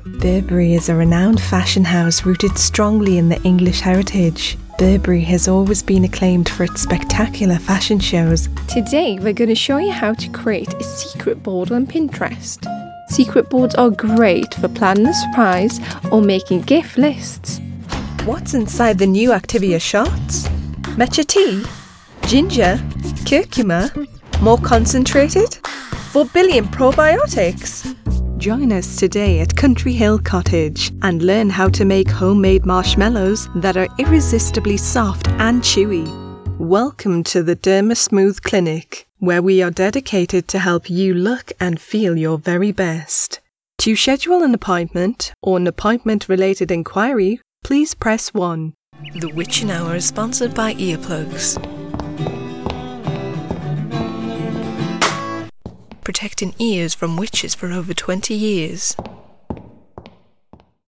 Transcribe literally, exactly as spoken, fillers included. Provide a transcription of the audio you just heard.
Burberry is a renowned fashion house rooted strongly in the English heritage. Burberry has always been acclaimed for its spectacular fashion shows. Today we're going to show you how to create a secret board on Pinterest. Secret boards are great for planning a surprise or making gift lists. What's inside the new Activia shots? Matcha tea? Ginger? Curcuma? More concentrated? four billion probiotics? Join us today at Country Hill Cottage and learn how to make homemade marshmallows that are irresistibly soft and chewy. Welcome to the Derma Smooth Clinic, where we are dedicated to help you look and feel your very best. To schedule an appointment or an appointment-related inquiry, please press one. The Witching Hour is sponsored by Earplugs. Protecting ears from witches for over twenty years.